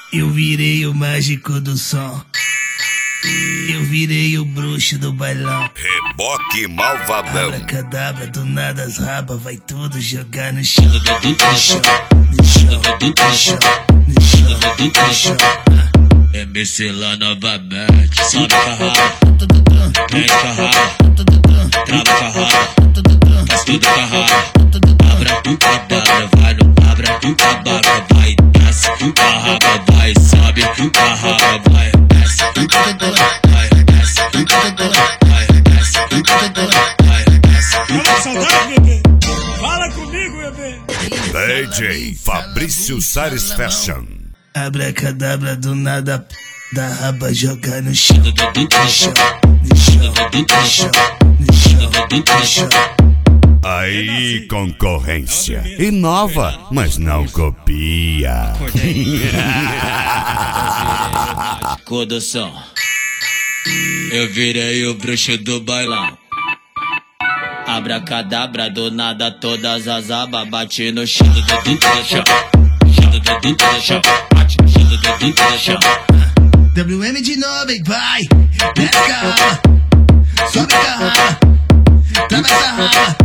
Eu virei o mágico do som. Eu virei o bruxo do bailão. Reboque malvadão. Abracadabra, do nada as rabas vai tudo jogar no chão. No chão, no chão, no chão, no chão, no chão. MC lá novamente. Sobe com a raba, vem com a raba, trava com a raba, faz tudo com a raba. Abra do cadabra, vai no abra do cadabra, vai. Desce com a raba, vai. Sobe com a raba, vai. Desce com a raba, vai. Desce com a raba, vai. Desce com a raba, vai. Desce com a raba. Saudade, bebê. Fala comigo, bebê. DJ Fabrício Sares Fashion. Abracadabra, do nada da raba jogar no chão. No chão, no chão, no chão, no chão, no chão. Aí, concorrência. Inova, mas não copia. Condução. Eu virei o bruxo do bailão. Abracadabra, do nada todas as abas bate no chão. No chão, no chão, bate no chão. WM de novo, hein, vai. Desce com a raba, sobe com a raba, trava essa raba,